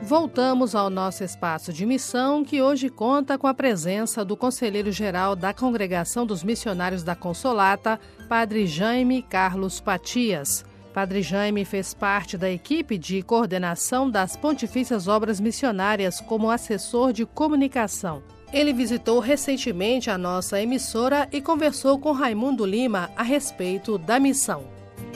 Voltamos ao nosso espaço de missão, que hoje conta com a presença do conselheiro-geral da Congregação dos Missionários da Consolata, Padre Jaime Carlos Patias. Padre Jaime fez parte da equipe de coordenação das Pontifícias Obras Missionárias como assessor de comunicação. Ele visitou recentemente a nossa emissora e conversou com Raimundo Lima a respeito da missão.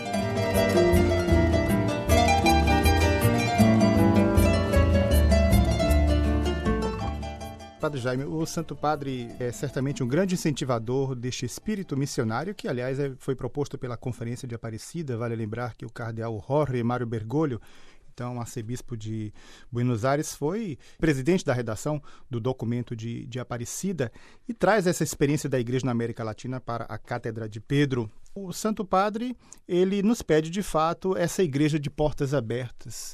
Padre Jaime, o Santo Padre é certamente um grande incentivador deste espírito missionário, que, aliás, foi proposto pela Conferência de Aparecida. Vale lembrar que o cardeal Jorge Mário Bergoglio, então arcebispo de Buenos Aires, foi presidente da redação do documento de Aparecida e traz essa experiência da Igreja na América Latina para a Cátedra de Pedro. O Santo Padre, ele nos pede, de fato, essa igreja de portas abertas.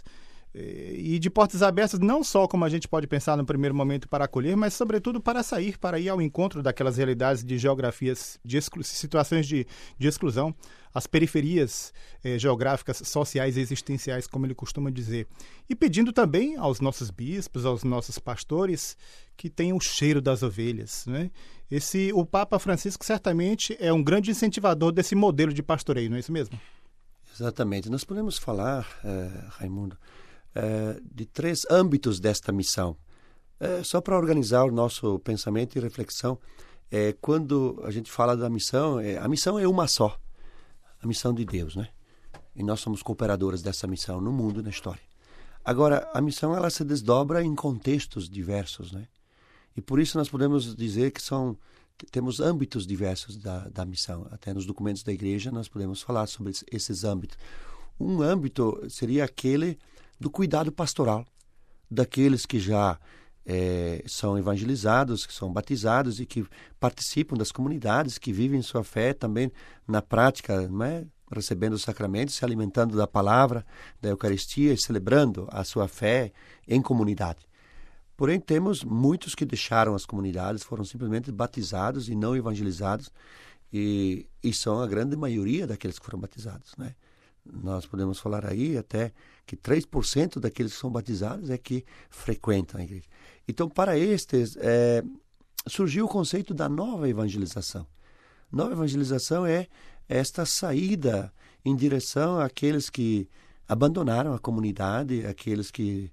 E de portas abertas não só, como a gente pode pensar no primeiro momento, para acolher, mas sobretudo para sair, para ir ao encontro daquelas realidades de geografias, situações de exclusão, as periferias geográficas, sociais e existenciais, como ele costuma dizer. E pedindo também aos nossos bispos, aos nossos pastores, que tenham o cheiro das ovelhas, né? O Papa Francisco certamente é um grande incentivador desse modelo de pastoreio, não é isso mesmo? Exatamente. Nós podemos falar, Raimundo, de 3 âmbitos desta missão. Só para organizar o nosso pensamento e reflexão, quando a gente fala da missão, a missão é uma só, a missão de Deus, né? E nós somos cooperadores dessa missão no mundo e na história. Agora, a missão ela se desdobra em contextos diversos, né? E por isso nós podemos dizer que temos âmbitos diversos da missão. Até nos documentos da igreja nós podemos falar sobre esses âmbitos. Um âmbito seria aquele do cuidado pastoral, daqueles que já são evangelizados, que são batizados e que participam das comunidades, que vivem sua fé também na prática, não é? Recebendo os sacramentos, se alimentando da palavra, da Eucaristia e celebrando a sua fé em comunidade. Porém, temos muitos que deixaram as comunidades, foram simplesmente batizados e não evangelizados, e são a grande maioria daqueles que foram batizados, né? Nós podemos falar aí até que 3% daqueles que são batizados é que frequentam a igreja. Então, para estes, surgiu o conceito da nova evangelização. Nova evangelização é esta saída em direção àqueles que abandonaram a comunidade, aqueles que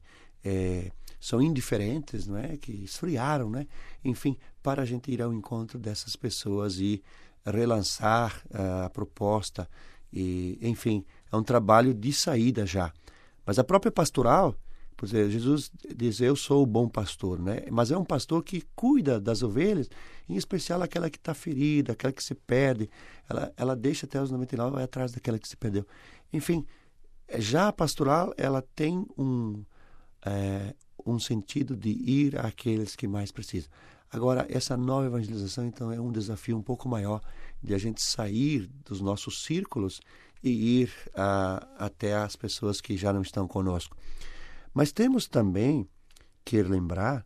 são indiferentes, não é? Que esfriaram, né? Enfim, para a gente ir ao encontro dessas pessoas e relançar a proposta. E, enfim, é um trabalho de saída já. Mas a própria pastoral, por exemplo, Jesus diz, eu sou o bom pastor, né? Mas é um pastor que cuida das ovelhas, em especial aquela que está ferida, aquela que se perde. Ela deixa até os 99 e vai atrás daquela que se perdeu. Enfim, já a pastoral, ela tem um sentido de ir àqueles que mais precisam. Agora, essa nova evangelização, então, é um desafio um pouco maior de a gente sair dos nossos círculos e ir até as pessoas que já não estão conosco. Mas temos também que lembrar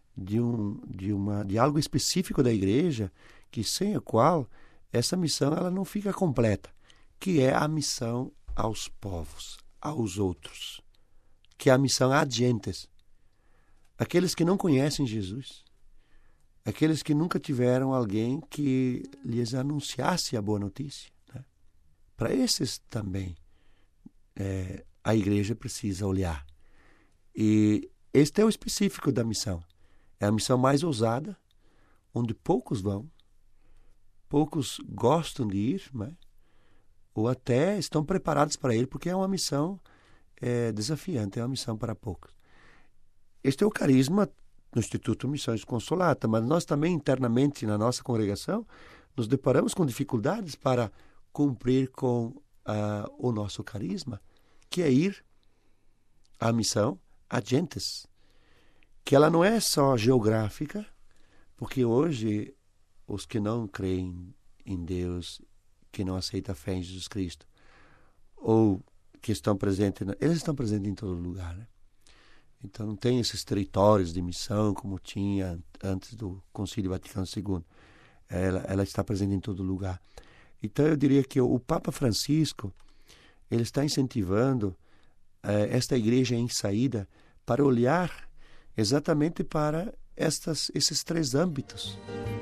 de algo específico da igreja, que sem a qual essa missão ela não fica completa, que é a missão aos povos, aos outros, que é a missão ad gentes, aqueles que não conhecem Jesus, aqueles que nunca tiveram alguém que lhes anunciasse a boa notícia, né? Para esses também a igreja precisa olhar. E este é o específico da missão. É a missão mais ousada, onde poucos vão, poucos gostam de ir, né? Ou até estão preparados para ir, porque é uma missão desafiante, é uma missão para poucos. Este é o carisma no Instituto Missões Consolata, mas nós também internamente na nossa congregação nos deparamos com dificuldades para cumprir com o nosso carisma, que é ir à missão ad gentes, que ela não é só geográfica, porque hoje os que não creem em Deus, que não aceitam a fé em Jesus Cristo, ou que estão presentes, eles estão presentes em todo lugar, né? Então não tem esses territórios de missão como tinha antes do Concílio Vaticano II. Ela está presente em todo lugar. Então eu diria que o Papa Francisco, ele está incentivando esta igreja em saída para olhar exatamente para esses três âmbitos.